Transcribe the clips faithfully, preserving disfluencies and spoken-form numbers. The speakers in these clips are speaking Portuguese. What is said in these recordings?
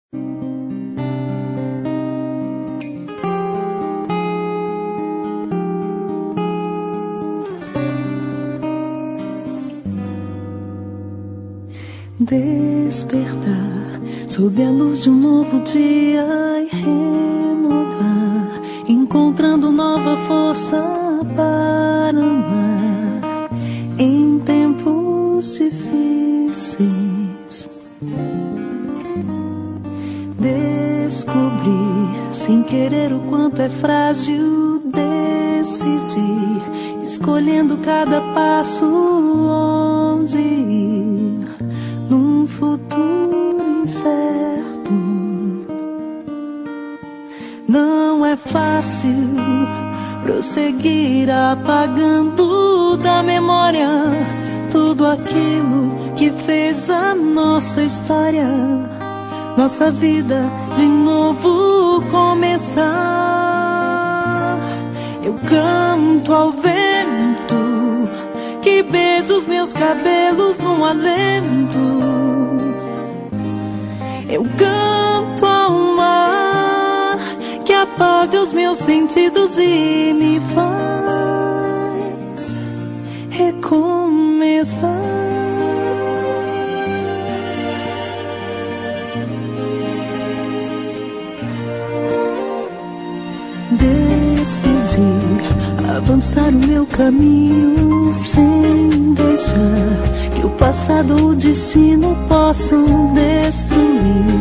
Despertar sob a luz de um novo dia e renovar, encontrando nova força para amar em tempos difíceis. Descobrir sem querer o quanto é frágil decidir, escolhendo cada passo onde ir num futuro incerto. Não é fácil prosseguir apagando da memória tudo aquilo que fez a nossa história, nossa vida de novo começar. Eu canto ao vento que beija os meus cabelos no alento. Eu canto ao mar que apaga os meus sentidos e me faz recomeçar. Decidi avançar o meu caminho sem deixar que o passado ou o destino possam destruir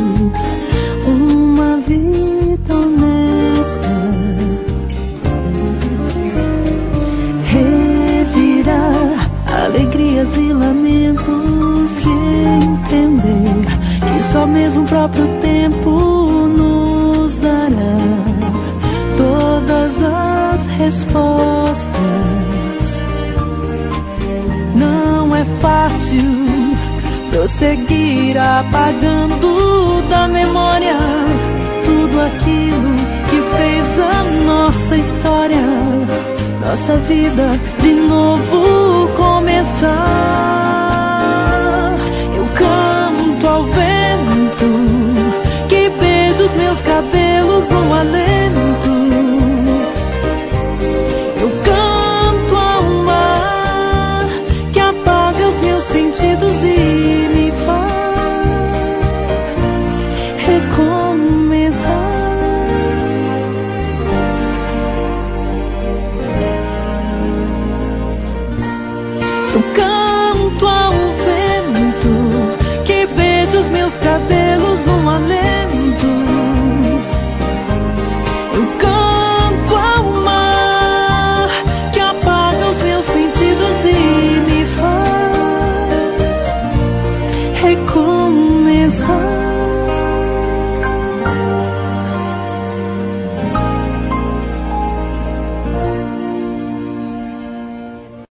uma vida honesta. Revirar alegrias e lamentos e entender que só mesmo o próprio tempo nos dará todas as respostas. Não é fácil prosseguir apagando da memória tudo aquilo que fez a nossa história, nossa vida de novo começar. Eu canto ao vento que beija os meus cabelos no alento. Eu canto ao mar que apaga os meus sentidos e me faz recomeçar.